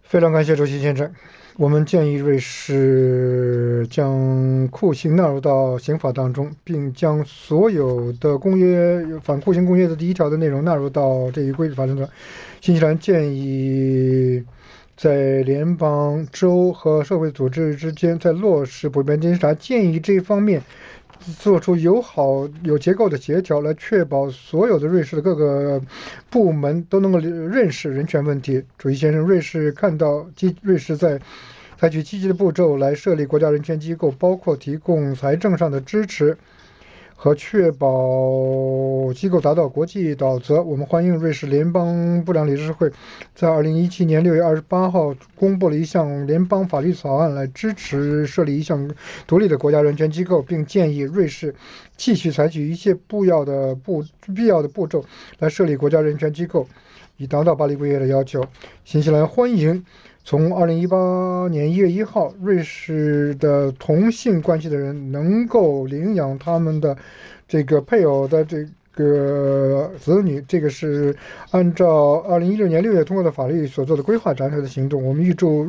非常感谢周琦先生。我们建议瑞士将酷刑纳入到刑法当中，并将所有的反酷刑公约的第1条的内容纳入到这一规则法中的。新西兰建议在联邦、州和社会组织之间在落实普遍监察建议这一方面做出有结构的协调，来确保所有的瑞士的各个部门都能够认识人权问题。主席先生，瑞士在采取积极的步骤来设立国家人权机构，包括提供财政上的支持和确保机构达到国际导则。我们欢迎瑞士联邦部长理事会在2017年6月28号公布了一项联邦法律草案，来支持设立一项独立的国家人权机构，并建议瑞士继续采取一切必要的步骤来设立国家人权机构，以达到巴黎规约的要求。新西兰欢迎从2018年1月1号，瑞士的同性关系的人能够领养他们的这个配偶的这个子女。这个是按照2016年6月通过的法律所做的规划展开的行动。我们预祝